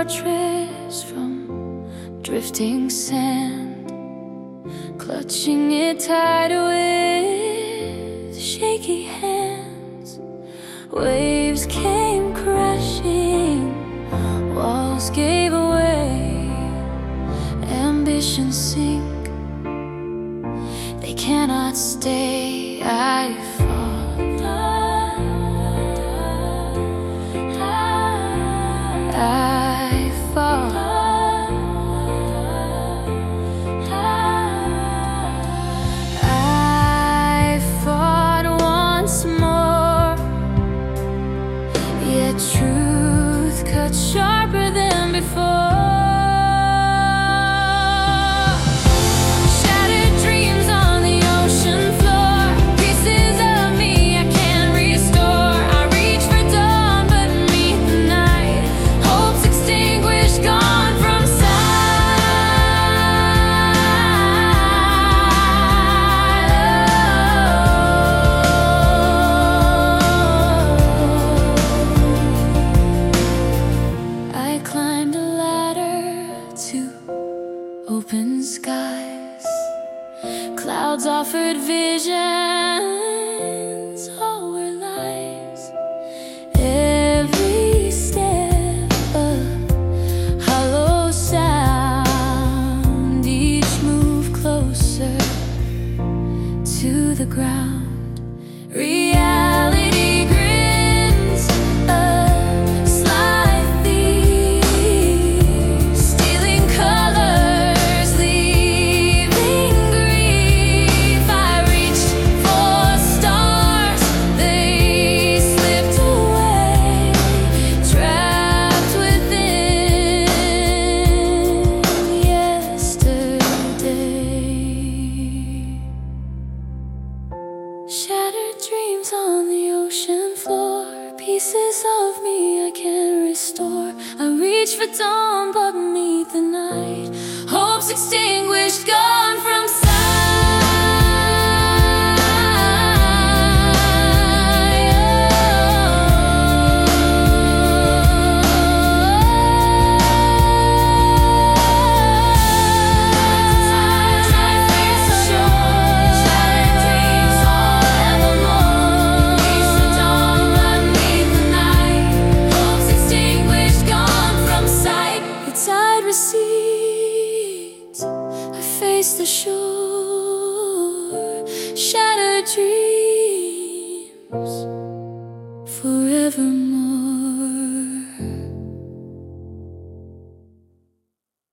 mattress from drifting sand, clutching it tight with shaky hands. Waves came crashing, walls gave away, ambitions sink, they cannot stay. I fall. I fall. I fought once more, yet truth cut sharper than before. Open skies, clouds offered visions, all were lies. Every step a hollow sound, each move closer to the ground. Reality grins a sly thief, stealing colors, leaving grief. I reached for stars, they slipped away, trapped within yesterday. Shattered dreams on the ocean floor, pieces of me I can't restore. I reach for dawn, but beneath the night, hopes extinguished, gone from sight. Recedes, I face the shore.